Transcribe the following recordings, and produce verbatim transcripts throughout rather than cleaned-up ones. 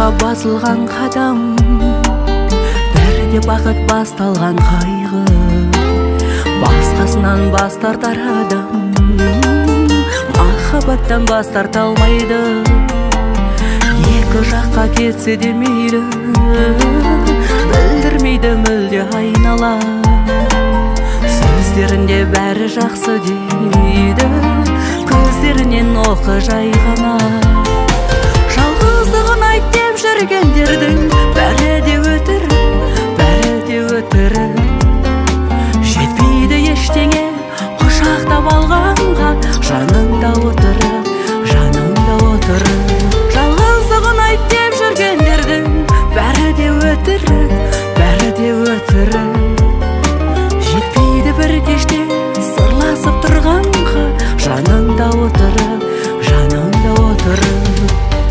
жаққа басылған қадам, бәрі де бақыт басталған қайғы, басқасынан бас тартар адам махаббаттан бас тарта алмайды. Екі жаққа кетсе де мейлі, білдірмейді мүлде айнала. Сөздерінде бәрі жақсы дейді, көздерінен оқы жай ғана. Жалғыздығын айт деп жүргендердің бәрі де өтірік, бәрі де өтірік. Жетпейді ештеңе құшақтап алғанға, жаныңда отырып, жаныңда отырып. Жалғыздығын айт деп жүргендердің бәрі де өтірік, бәрі де өтірік. Жетпейді бір кеште сырласып тұрғанға, жаныңда отырып, жаныңда отырып.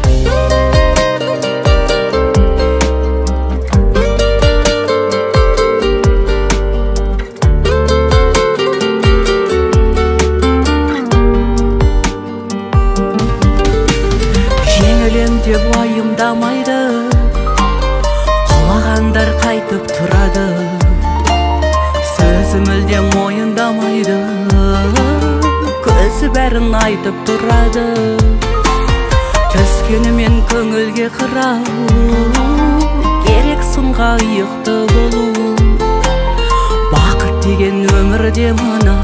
Жеңілем деп уайымдамайды, құлағандар қайтып тұрады. Сөзі мүлде мойындамайды, көзі бәрін айтып тұрады. Түскенімен көңілге қырау, керек сынға иықты болу. Бақыт деген өмірде мына,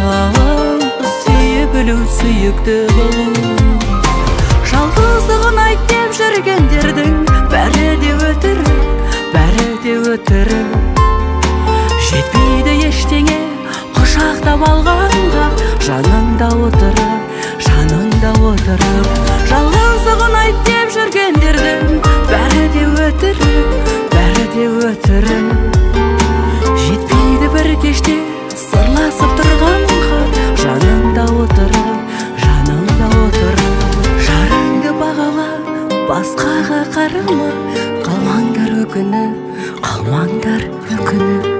сүйе білу, сүйікті болу. Жалғыздығын айт деп жүргендердің бәрі де өтірік, бәрі де өтірік. Жетпейді ештеңе құшақтап алғанға, жаныңда отырып, жаныңда отырып. Жалғыздығын айт деп жүргендердің бәрі де өтірік, бәрі де өтірік. Жетпейді бір кеште сырласып тұрғанға, жаныңда отырып, жаныңда отырып. Жарыңды бағала, басқаға қарама, қалмаңдар өкініп, қалмаңдар өкініп.